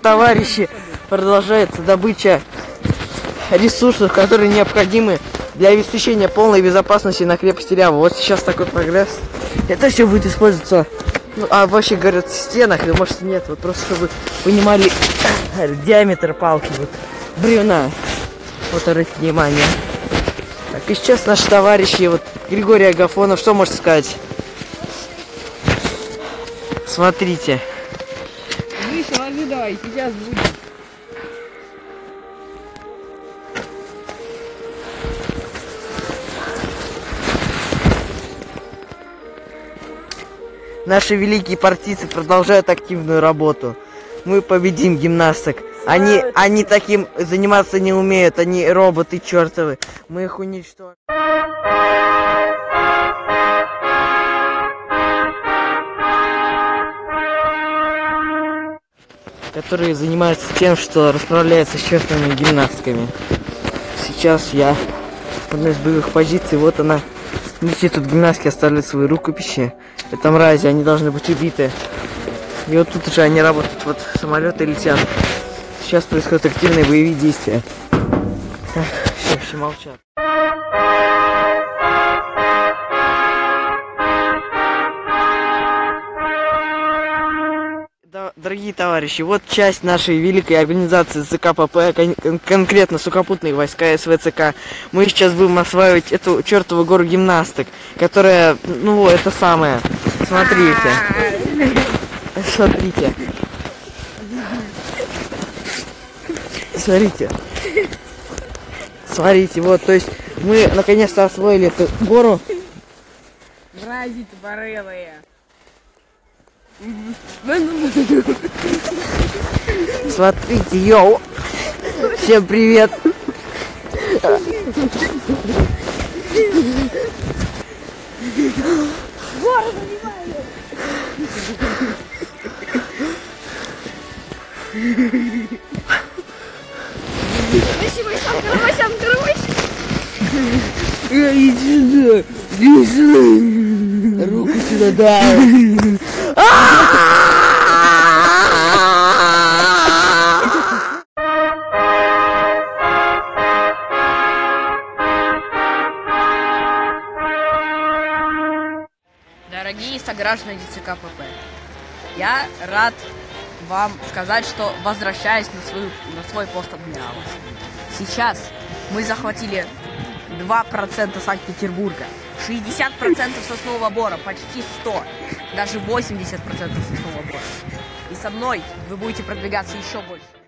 товарищи, продолжается добыча ресурсов, которые необходимы для обеспечения полной безопасности на крепости Рява. Вот сейчас такой прогресс. Это все будет использоваться, ну, а вообще говорят, в стенах, или может нет, вот просто чтобы вы понимали диаметр палки, вот бревна. Вот обратите внимание. Так, и сейчас наши товарищи, вот Григорий Агафонов, что можете сказать? Смотрите. Вышел, ожидай, сейчас будет. Наши великие партийцы продолжают активную работу. Мы победим гимнасток. Они таким заниматься не умеют, они роботы чертовы. Мы их уничтожим. Которые занимаются тем, что расправляются с чертовыми гимнастками. Сейчас я в одной из боевых позиций, вот она. Видите, тут гимнастки оставляют свои рукописи. Это мрази, они должны быть убиты. И вот тут уже они работают, вот самолеты летят. Сейчас происходят активные боевые действия. Все молчат. Дорогие товарищи, вот часть нашей великой организации ЗКПП, конкретно сухопутные войска СВЦК. Мы сейчас будем осваивать эту чертову гору гимнасток, которая, ну, это самое. Смотрите. Смотрите. Смотрите. Смотрите, вот, то есть мы наконец-то освоили эту гору. Мрази тупорылые. Смотрите, йоу! Всем привет! Иди сюда! Руку сюда, да! Дорогие сограждане ЦКПП, я рад вам сказать, что возвращаюсь на свой пост адмирала. Сейчас мы захватили 2% Санкт-Петербурга, 60% соснового бора, почти 100, даже 80% соснового бора. И со мной вы будете продвигаться еще больше.